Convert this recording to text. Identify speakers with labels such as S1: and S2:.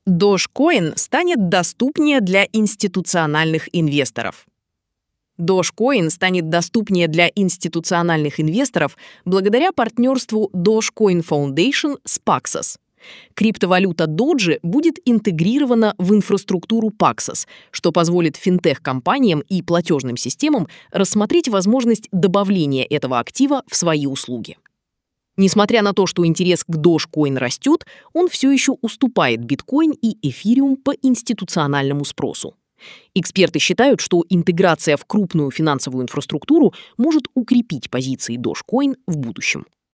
S1: Dogecoin станет доступнее для институциональных инвесторов. Dogecoin станет доступнее для институциональных инвесторов благодаря партнерству Dogecoin Foundation с Paxos. Криптовалюта Doge будет интегрирована в инфраструктуру Paxos, что позволит финтех-компаниям и платежным системам рассмотреть возможность добавления этого актива в свои услуги. Несмотря на то, что интерес к Dogecoin растет, он все еще уступает биткоин и эфириум по институциональному спросу. Эксперты считают, что интеграция в крупную финансовую инфраструктуру может укрепить позиции Dogecoin в будущем.